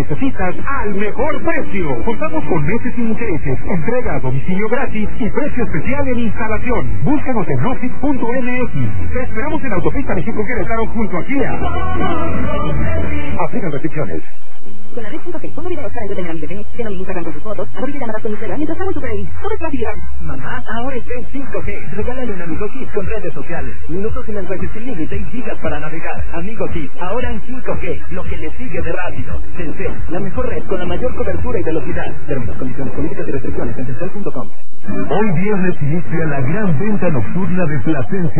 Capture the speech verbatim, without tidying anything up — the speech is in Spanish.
necesitas al mejor precio. Contamos con meses sin intereses, entrega a domicilio gratis y precio especial en instalación. Búscanos en Noxit punto M X. Te esperamos en Autopista México Querétaro junto a Kia. Aplican restricciones. Con la red cinco G, pongo videos para entretener a mi bebé, tengo mi Instagram con sus fotos, hago videollamadas con mi celular mientras hago su play. Todo es facilidad. Mamá, ahora está en cinco G. Regálale un Amigo Kids con redes sociales, minutos y mensajes sin límite y gigas para navegar. Amigo Kids, ahora en cinco G, lo que le sigue de rápido. Telcel, la mejor red con la mayor cobertura y velocidad. Términos, condiciones, políticas y restricciones en telcel punto com. Hoy viernes inicia la gran venta nocturna de Plasencia